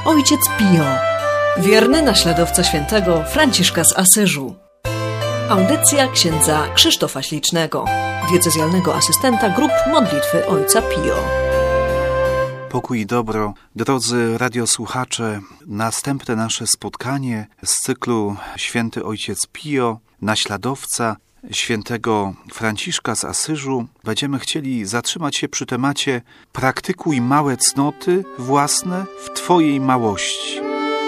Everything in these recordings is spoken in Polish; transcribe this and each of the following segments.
ojciec Pio, wierny naśladowca świętego Franciszka z Asyżu. Audycja księdza Krzysztofa Ślicznego, diecezjalnego asystenta grup modlitwy ojca Pio. Pokój i dobro, drodzy radiosłuchacze, następne nasze spotkanie z cyklu Święty Ojciec Pio, naśladowca świętego Franciszka z Asyżu. Będziemy chcieli zatrzymać się przy temacie praktykuj małe cnoty własne w Twojej małości.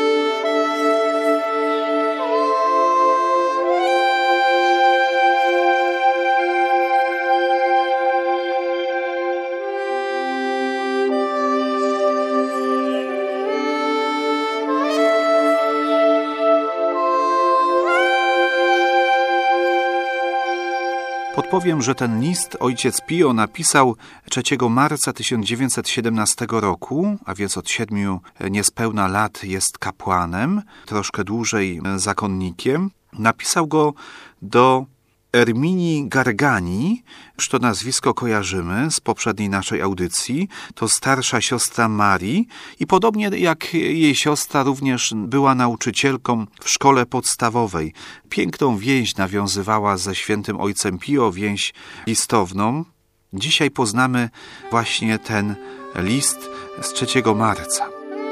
Podpowiem, że ten list ojciec Pio napisał 3 marca 1917 roku, a więc od 7 niespełna lat jest kapłanem, troszkę dłużej zakonnikiem. Napisał go do Erminii Gargani, już to nazwisko kojarzymy z poprzedniej naszej audycji, to starsza siostra Marii i podobnie jak jej siostra również była nauczycielką w szkole podstawowej. Piękną więź nawiązywała ze świętym ojcem Pio, więź listowną. Dzisiaj poznamy właśnie ten list z 3 marca.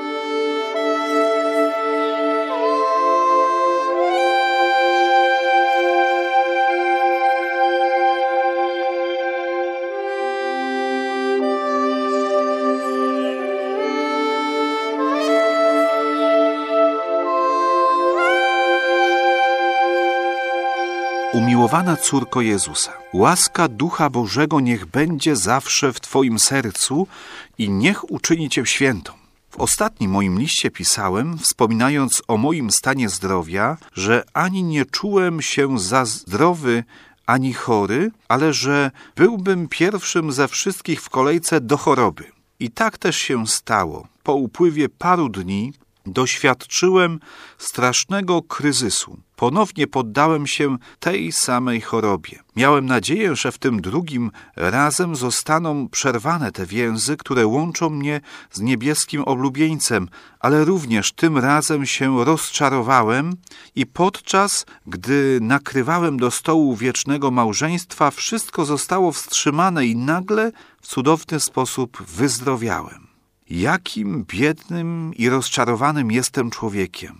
Umiłowana córko Jezusa, łaska Ducha Bożego niech będzie zawsze w Twoim sercu i niech uczyni Cię świętą. W ostatnim moim liście pisałem, wspominając o moim stanie zdrowia, że ani nie czułem się za zdrowy, ani chory, ale że byłbym pierwszym ze wszystkich w kolejce do choroby. I tak też się stało. Po upływie paru dni doświadczyłem strasznego kryzysu. Ponownie poddałem się tej samej chorobie. Miałem nadzieję, że w tym drugim razem zostaną przerwane te więzy, które łączą mnie z niebieskim oblubieńcem, ale również tym razem się rozczarowałem i podczas gdy nakrywałem do stołu wiecznego małżeństwa, wszystko zostało wstrzymane i nagle w cudowny sposób wyzdrowiałem. Jakim biednym i rozczarowanym jestem człowiekiem.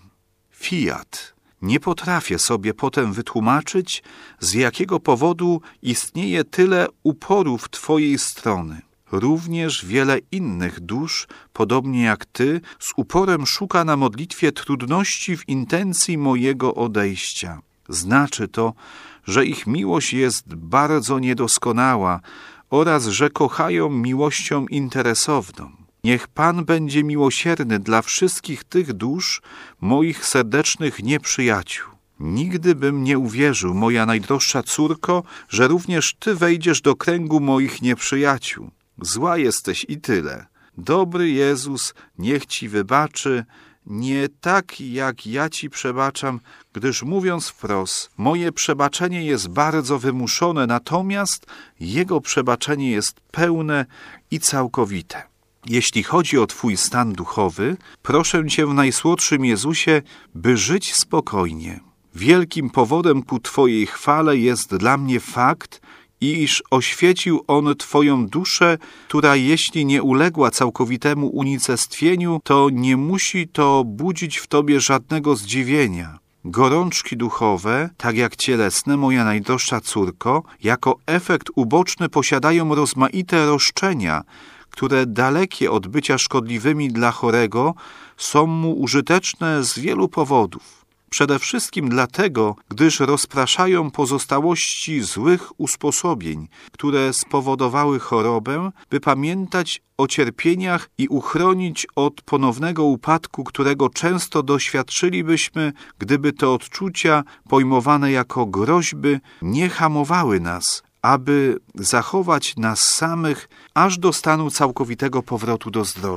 Fiat. Nie potrafię sobie potem wytłumaczyć, z jakiego powodu istnieje tyle uporów Twojej strony. Również wiele innych dusz, podobnie jak Ty, z uporem szuka na modlitwie trudności w intencji mojego odejścia. Znaczy to, że ich miłość jest bardzo niedoskonała oraz że kochają miłością interesowną. Niech Pan będzie miłosierny dla wszystkich tych dusz, moich serdecznych nieprzyjaciół. Nigdy bym nie uwierzył, moja najdroższa córko, że również Ty wejdziesz do kręgu moich nieprzyjaciół. Zła jesteś i tyle. Dobry Jezus niech Ci wybaczy, nie tak jak ja Ci przebaczam, gdyż mówiąc wprost, moje przebaczenie jest bardzo wymuszone, natomiast Jego przebaczenie jest pełne i całkowite. Jeśli chodzi o Twój stan duchowy, proszę Cię w Najsłodszym Jezusie, by żyć spokojnie. Wielkim powodem ku Twojej chwale jest dla mnie fakt, iż oświecił On Twoją duszę, która jeśli nie uległa całkowitemu unicestwieniu, to nie musi to budzić w Tobie żadnego zdziwienia. Gorączki duchowe, tak jak cielesne, moja najdroższa córko, jako efekt uboczny posiadają rozmaite roszczenia, które dalekie od bycia szkodliwymi dla chorego są mu użyteczne z wielu powodów. Przede wszystkim dlatego, gdyż rozpraszają pozostałości złych usposobień, które spowodowały chorobę, by pamiętać o cierpieniach i uchronić od ponownego upadku, którego często doświadczylibyśmy, gdyby te odczucia, pojmowane jako groźby, nie hamowały nas, aby zachować nas samych aż do stanu całkowitego powrotu do zdrowia.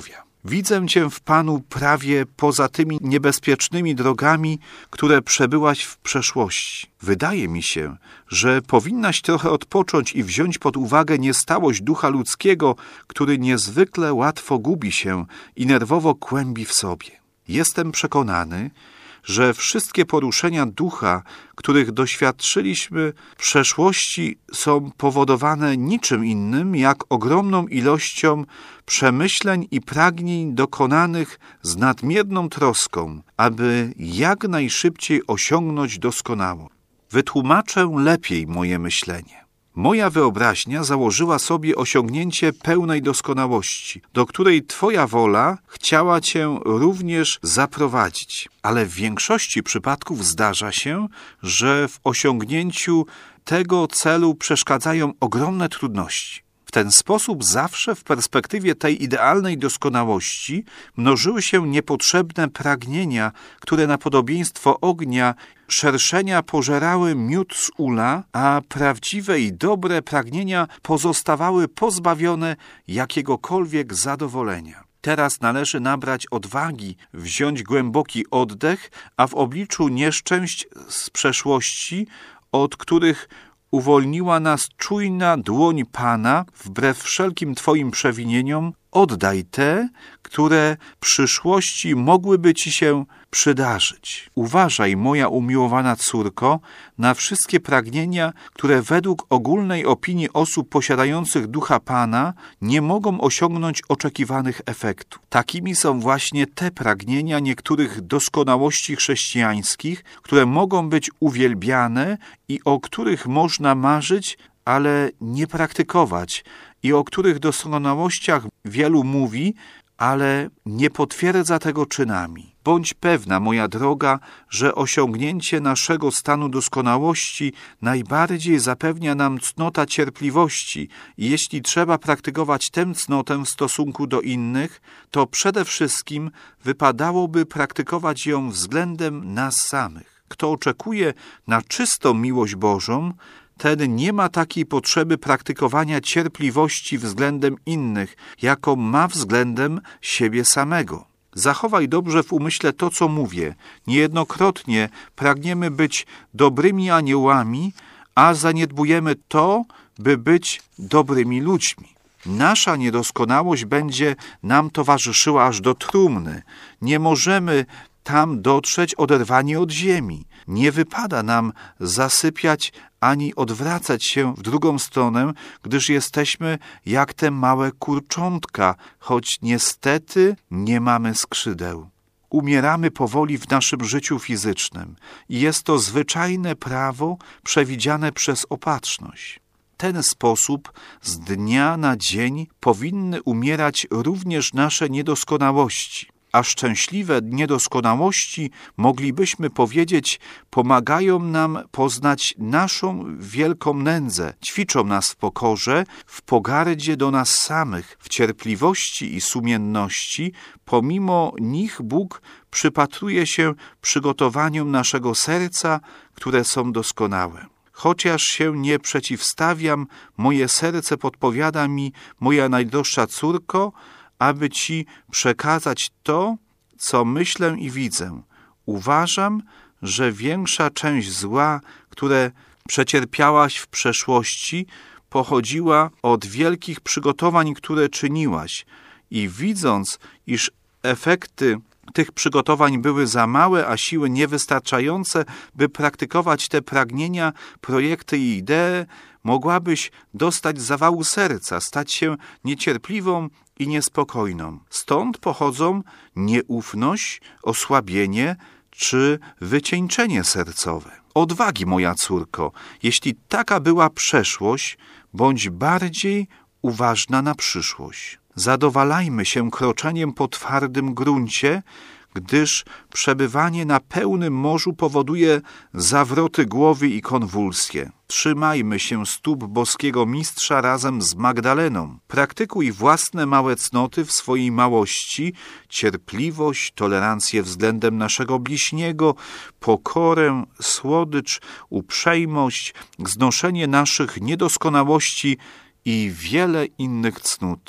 Widzę Cię w Panu prawie poza tymi niebezpiecznymi drogami, które przebyłaś w przeszłości. Wydaje mi się, że powinnaś trochę odpocząć i wziąć pod uwagę niestałość ducha ludzkiego, który niezwykle łatwo gubi się i nerwowo kłębi w sobie. Jestem przekonany, że wszystkie poruszenia ducha, których doświadczyliśmy w przeszłości, są powodowane niczym innym, jak ogromną ilością przemyśleń i pragnień dokonanych z nadmierną troską, aby jak najszybciej osiągnąć doskonałość. Wytłumaczę lepiej moje myślenie. Moja wyobraźnia założyła sobie osiągnięcie pełnej doskonałości, do której Twoja wola chciała Cię również zaprowadzić. Ale w większości przypadków zdarza się, że w osiągnięciu tego celu przeszkadzają ogromne trudności. W ten sposób zawsze w perspektywie tej idealnej doskonałości mnożyły się niepotrzebne pragnienia, które na podobieństwo ognia szerszenia pożerały miód z ula, a prawdziwe i dobre pragnienia pozostawały pozbawione jakiegokolwiek zadowolenia. Teraz należy nabrać odwagi, wziąć głęboki oddech, a w obliczu nieszczęść z przeszłości, od których uwolniła nas czujna dłoń Pana, wbrew wszelkim Twoim przewinieniom, oddaj te, które w przyszłości mogłyby Ci się przydarzyć. Uważaj, moja umiłowana córko, na wszystkie pragnienia, które według ogólnej opinii osób posiadających ducha Pana nie mogą osiągnąć oczekiwanych efektów. Takimi są właśnie te pragnienia niektórych doskonałości chrześcijańskich, które mogą być uwielbiane i o których można marzyć, ale nie praktykować, i o których doskonałościach wielu mówi, ale nie potwierdza tego czynami. Bądź pewna, moja droga, że osiągnięcie naszego stanu doskonałości najbardziej zapewnia nam cnota cierpliwości i jeśli trzeba praktykować tę cnotę w stosunku do innych, to przede wszystkim wypadałoby praktykować ją względem nas samych. Kto oczekuje na czystą miłość Bożą, ten nie ma takiej potrzeby praktykowania cierpliwości względem innych, jaką ma względem siebie samego. Zachowaj dobrze w umyśle to, co mówię. Niejednokrotnie pragniemy być dobrymi aniołami, a zaniedbujemy to, by być dobrymi ludźmi. Nasza niedoskonałość będzie nam towarzyszyła aż do trumny. Nie możemy tam dotrzeć oderwani od ziemi. Nie wypada nam zasypiać ani odwracać się w drugą stronę, gdyż jesteśmy jak te małe kurczątka, choć niestety nie mamy skrzydeł. Umieramy powoli w naszym życiu fizycznym i jest to zwyczajne prawo przewidziane przez opatrzność. W ten sposób z dnia na dzień powinny umierać również nasze niedoskonałości. A szczęśliwe niedoskonałości, moglibyśmy powiedzieć, pomagają nam poznać naszą wielką nędzę, ćwiczą nas w pokorze, w pogardzie do nas samych, w cierpliwości i sumienności. Pomimo nich Bóg przypatruje się przygotowaniom naszego serca, które są doskonałe. Chociaż się nie przeciwstawiam, moje serce podpowiada mi, moja najdroższa córko, aby Ci przekazać to, co myślę i widzę. Uważam, że większa część zła, które przecierpiałaś w przeszłości, pochodziła od wielkich przygotowań, które czyniłaś. I widząc, iż efekty tych przygotowań były za małe, a siły niewystarczające, by praktykować te pragnienia, projekty i idee, mogłabyś dostać zawału serca, stać się niecierpliwą i niespokojną. Stąd pochodzą nieufność, osłabienie czy wycieńczenie sercowe. Odwagi, moja córko, jeśli taka była przeszłość, bądź bardziej uważna na przyszłość. Zadowalajmy się kroczeniem po twardym gruncie, gdyż przebywanie na pełnym morzu powoduje zawroty głowy i konwulsje. Trzymajmy się stóp boskiego mistrza razem z Magdaleną. Praktykuj własne małe cnoty w swojej małości, cierpliwość, tolerancję względem naszego bliźniego, pokorę, słodycz, uprzejmość, znoszenie naszych niedoskonałości i wiele innych cnót.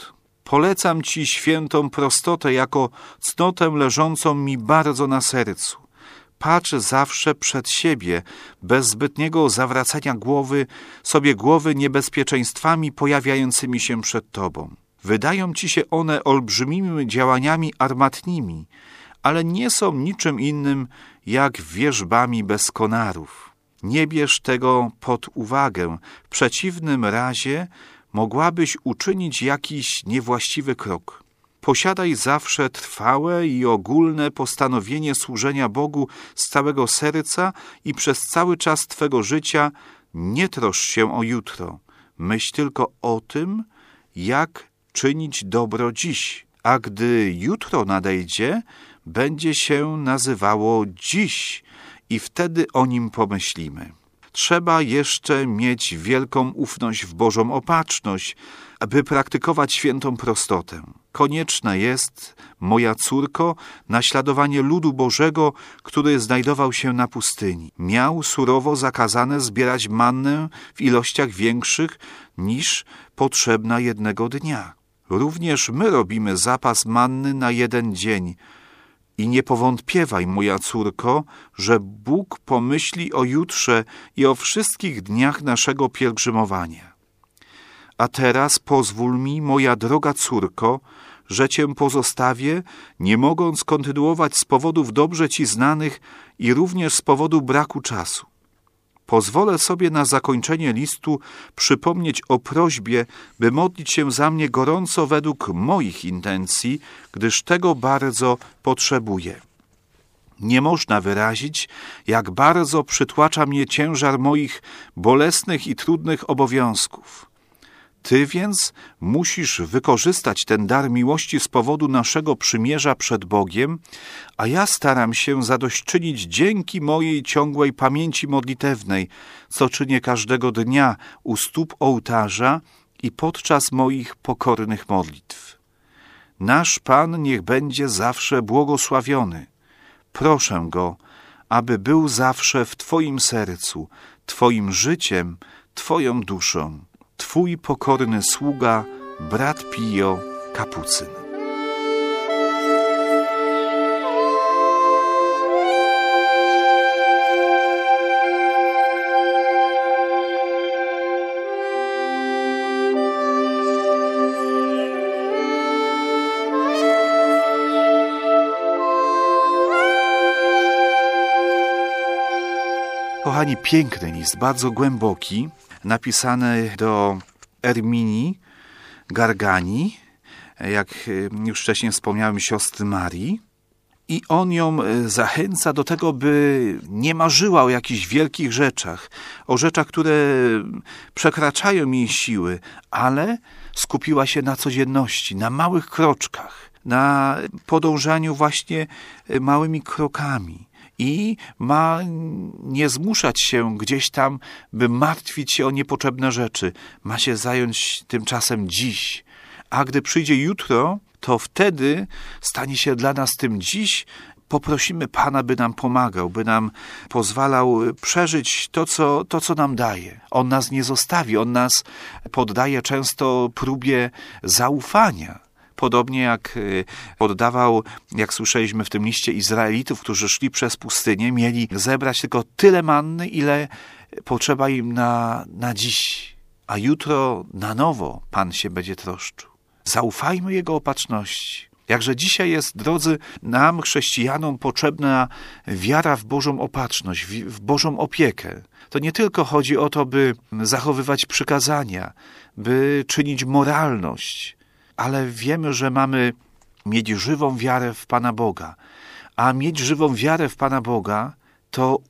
Polecam Ci świętą prostotę jako cnotę leżącą mi bardzo na sercu. Patrz zawsze przed siebie, bez zbytniego zawracania sobie głowy niebezpieczeństwami pojawiającymi się przed Tobą. Wydają Ci się one olbrzymimi działaniami armatnimi, ale nie są niczym innym jak wierzbami bez konarów. Nie bierz tego pod uwagę, w przeciwnym razie mogłabyś uczynić jakiś niewłaściwy krok. Posiadaj zawsze trwałe i ogólne postanowienie służenia Bogu z całego serca i przez cały czas Twego życia nie troszcz się o jutro. Myśl tylko o tym, jak czynić dobro dziś, a gdy jutro nadejdzie, będzie się nazywało dziś i wtedy o nim pomyślimy. Trzeba jeszcze mieć wielką ufność w Bożą opatrzność, aby praktykować świętą prostotę. Konieczne jest, moja córko, naśladowanie ludu Bożego, który znajdował się na pustyni. Miał surowo zakazane zbierać mannę w ilościach większych niż potrzebna jednego dnia. Również my robimy zapas manny na jeden dzień. I nie powątpiewaj, moja córko, że Bóg pomyśli o jutrze i o wszystkich dniach naszego pielgrzymowania. A teraz pozwól mi, moja droga córko, że Cię pozostawię, nie mogąc kontynuować z powodów dobrze Ci znanych i również z powodu braku czasu. Pozwolę sobie na zakończenie listu przypomnieć o prośbie, by modlić się za mnie gorąco według moich intencji, gdyż tego bardzo potrzebuję. Nie można wyrazić, jak bardzo przytłacza mnie ciężar moich bolesnych i trudnych obowiązków. Ty więc musisz wykorzystać ten dar miłości z powodu naszego przymierza przed Bogiem, a ja staram się zadośćczynić dzięki mojej ciągłej pamięci modlitewnej, co czynię każdego dnia u stóp ołtarza i podczas moich pokornych modlitw. Nasz Pan niech będzie zawsze błogosławiony. Proszę Go, aby był zawsze w Twoim sercu, Twoim życiem, Twoją duszą. Twój pokorny sługa, brat Pio, kapucyn. Kochani, piękny list, bardzo głęboki, napisany do Erminii Gargani, jak już wcześniej wspomniałem, siostry Marii. I on ją zachęca do tego, by nie marzyła o jakichś wielkich rzeczach, o rzeczach, które przekraczają jej siły, ale skupiła się na codzienności, na małych kroczkach, na podążaniu właśnie małymi krokami. I ma nie zmuszać się gdzieś tam, by martwić się o niepotrzebne rzeczy. Ma się zająć tymczasem dziś. A gdy przyjdzie jutro, to wtedy stanie się dla nas tym dziś. Poprosimy Pana, by nam pomagał, by nam pozwalał przeżyć to, co nam daje. On nas nie zostawi, On nas poddaje często próbie zaufania. Podobnie jak poddawał, jak słyszeliśmy w tym liście, Izraelitów, którzy szli przez pustynię, mieli zebrać tylko tyle manny, ile potrzeba im na dziś. A jutro na nowo Pan się będzie troszczył. Zaufajmy Jego opatrzności. Jakże dzisiaj jest, drodzy, nam, chrześcijanom, potrzebna wiara w Bożą opatrzność, w Bożą opiekę. To nie tylko chodzi o to, by zachowywać przykazania, by czynić moralność, ale wiemy, że mamy mieć żywą wiarę w Pana Boga. A mieć żywą wiarę w Pana Boga to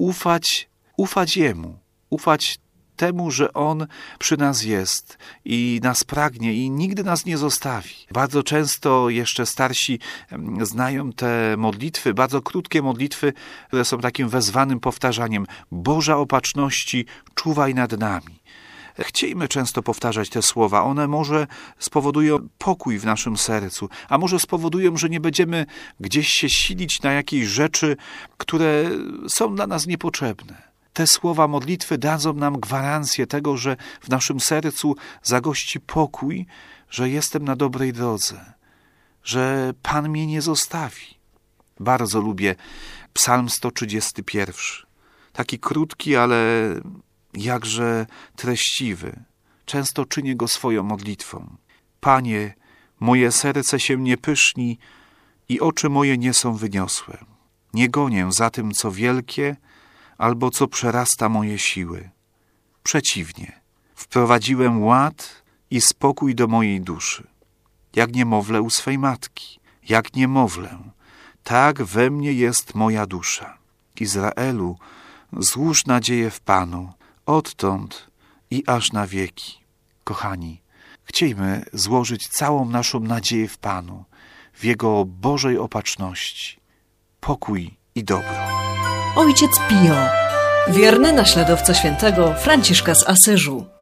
ufać Jemu, ufać temu, że On przy nas jest i nas pragnie i nigdy nas nie zostawi. Bardzo często jeszcze starsi znają te modlitwy, bardzo krótkie modlitwy, które są takim wezwanym powtarzaniem: Boża opatrzności, czuwaj nad nami. Chciejmy często powtarzać te słowa. One może spowodują pokój w naszym sercu, a może spowodują, że nie będziemy gdzieś się silić na jakieś rzeczy, które są dla nas niepotrzebne. Te słowa modlitwy dadzą nam gwarancję tego, że w naszym sercu zagości pokój, że jestem na dobrej drodze, że Pan mnie nie zostawi. Bardzo lubię Psalm 131. Taki krótki, ale jakże treściwy. Często czynię go swoją modlitwą. Panie, moje serce się nie pyszni i oczy moje nie są wyniosłe. Nie gonię za tym, co wielkie, albo co przerasta moje siły. Przeciwnie, wprowadziłem ład i spokój do mojej duszy. Jak niemowlę u swej matki, jak niemowlę, tak we mnie jest moja dusza. Izraelu, złóż nadzieję w Panu, odtąd i aż na wieki. Kochani, chciejmy złożyć całą naszą nadzieję w Panu, w Jego Bożej opatrzności. Pokój i dobro. Ojciec Pio, wierny naśladowca świętego Franciszka z Asyżu.